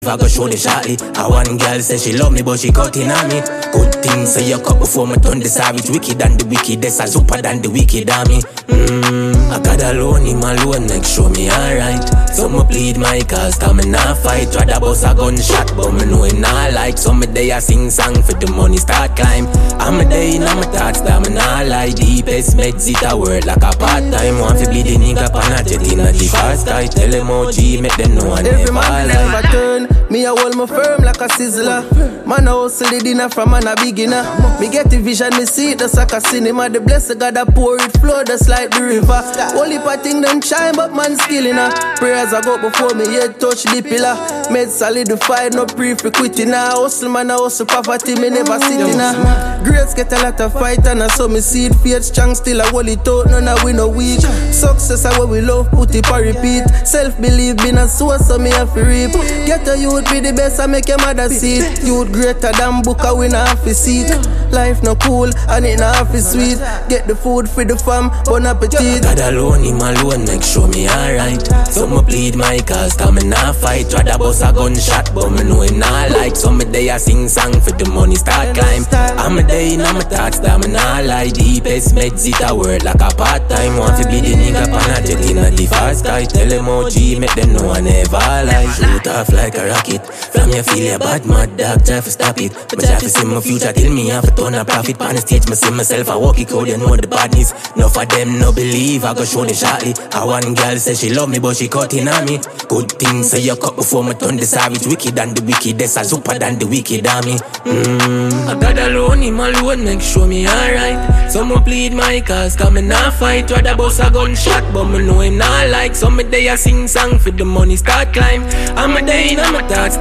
I go show the shortly. I one girl say she love me but she cutting on me. Good things say you cut before me turn the savage. Wicked than the wicked, that's a super than the wicked army. I got alone in my alone, make sure me alright. So me plead my cause, come me not fight. Rather bust a gunshot, but me know it not like. So me day I sing song for the money start climb. I'm a day in my thoughts, that me not lie. Deepest meds it a word like a part-time. Want to be the nigga pan a jet in a the fast guy. Tell them OG, make them know I never lie. Me a hold my firm like a sizzler. Man a hustle the dinner from man a beginner. Me get the vision, me see it just like a cinema. The blessed God a pour it flow just like the river. Only part thing them shine but man skilling her. Prayers I go before me head touch the pillar. Made solidified, no pre for quitting her. Hustle man a hustle poverty, me never sitting her. Greats get a lot of fight and I saw me see it. Faith strong still a hold it out, none a win no weak. Success a what we love, put it for repeat. Self-belief been a source so me have to reap. Get a youth be the best, I make your mother see it. Youth greater than book, I win a half a seat. Life no cool, and it not half is sweet. Get the food for the fam, bon appetit. God alone, him alone, make sure me alright. So me plead my cause, come me not fight. Rather bust a gunshot, but me know it not like. So me day I sing song for the money start climb. I'm a day in my thoughts, that me not lie. Deepest meds it a word like a part-time. Want to be the nigga pan a jet in a the fast guy. Tell them OG, make them know I never lie. Shoot off like a rocket. From you feel your bad mad dog, try to stop it. But try to see my future, tell me I have a ton of profit. On the stage, me see myself, I walk it out, you know the badness. Enough of them no believe, I go show the shortly. I one girl say she love me, but she cutting on me. Good things say you cut before me turn the savage. Wicked than the wicked, that's a super than the wicked army. I got alone, him alone, make sure me alright. So me plead my cause, come me not fight. Rather bust a gunshot, but me know him not like. So me day I sing song for the money start climb. I'm a day in my